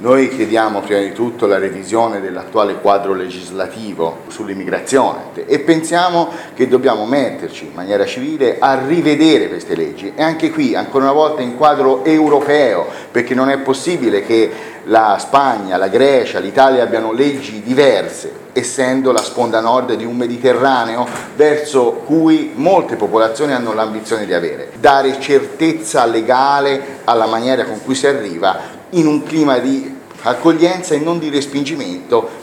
Noi chiediamo prima di tutto la revisione dell'attuale quadro legislativo sull'immigrazione e pensiamo che dobbiamo metterci in maniera civile a rivedere queste leggi, e anche qui ancora una volta in quadro europeo, perché non è possibile che la Spagna, la Grecia, l'Italia abbiano leggi diverse, essendo la sponda nord di un Mediterraneo verso cui molte popolazioni hanno l'ambizione di avere. Dare certezza legale alla maniera con cui si arriva in un clima di accoglienza e non di respingimento